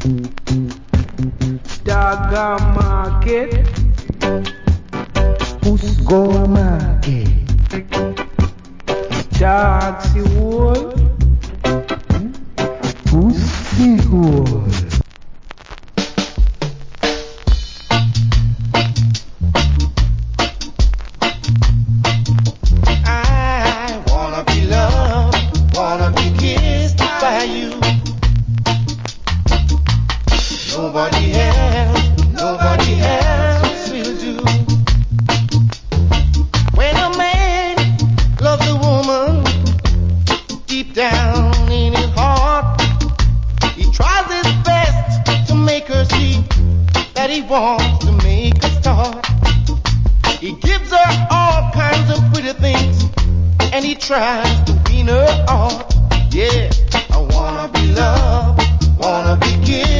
Daga market, Usgo market, taxi wall, Pussy hole. I wanna be loved, wanna be kissed by you. Nobody else will do. When a man loves a woman, deep down in his heart, he tries his best to make her see that he wants to make her start. He gives her all kinds of pretty things, and he tries to wean her off. Yeah, I wanna be loved, wanna be kissed.